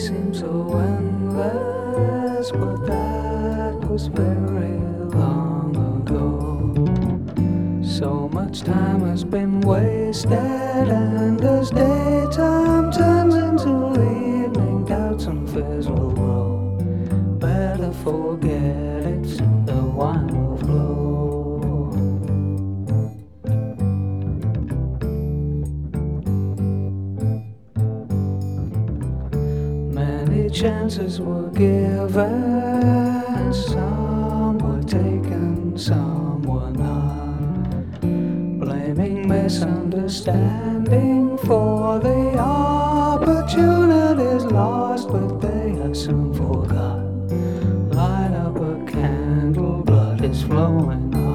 seems so endless, but that was very long ago. So much time has been wasted, and as daytime turns into evening, doubts and fears will grow. Better forget it, the wine will flow. Many chances were given, some were taken, some were not. Blaming misunderstanding for the opportunities lost, but they are soon forgot. Light up a candle, blood is flowing hot.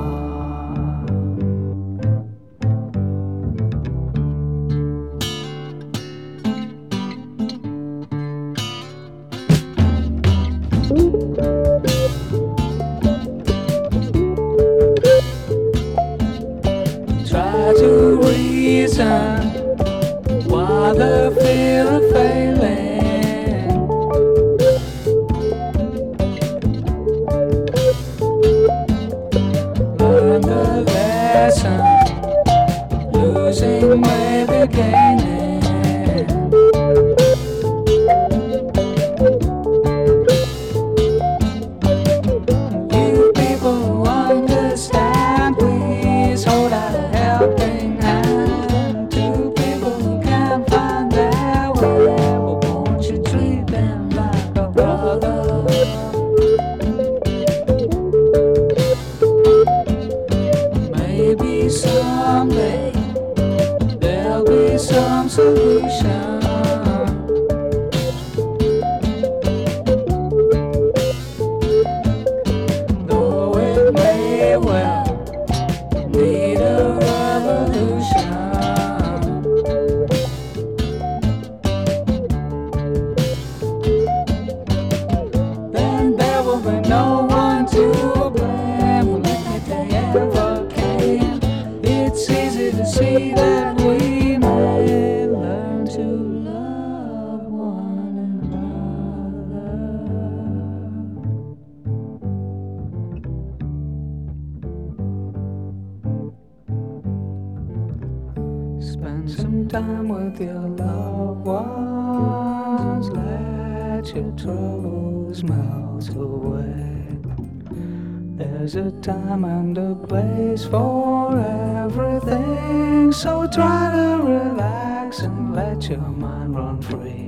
Try to reason why the fear of failing. Learn the lesson, losing may be gaining. You people who understand, please hold out a helping hand to people who can't find their way. But won't you treat them like a brother? Maybe someday there'll be some solution. Though it may well need a revolution. Then there will be no one to blame. Well, if they ever came, it's easy to see that we may learn to love one another. Spend some time with your loved ones, let your troubles melt away. There's a time and a place for everything, so try to relax and let your mind run free.